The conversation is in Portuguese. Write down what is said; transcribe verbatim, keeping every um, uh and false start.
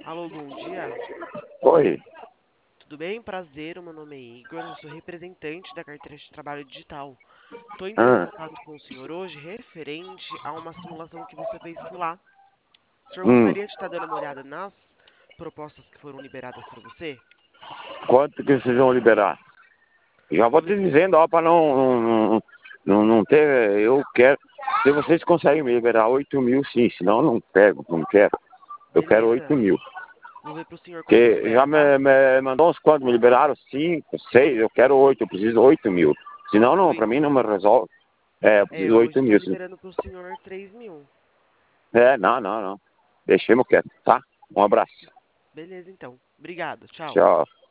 Alô, bom dia. Oi. Tudo bem? Prazer, o meu nome é Igor, eu sou representante da carteira de trabalho digital. Estou entrando em Ah, contato com o senhor hoje referente a uma simulação que você fez por lá. O senhor hum, gostaria de estar dando uma olhada nas propostas que foram liberadas para você? quanto que vocês vão liberar? Já vou Vou te ver. dizendo, ó, para não, não, não, não ter. Eu quero. Se vocês conseguem me liberar oito mil, sim, senão eu não pego, não quero. Eu quero oito Beleza. mil. Vou ver para o senhor quanto Porque libera, já tá? me, me mandou uns quantos, me liberaram cinco, seis, eu quero oito, eu preciso oito mil. Senão, não, Oi. para mim não me resolve. É, eu É, preciso hoje oito estou mil. liberando para o senhor três mil. É, não, não, não. Deixemos quieto, tá? Um abraço. Beleza, então. Obrigado. Tchau. Tchau.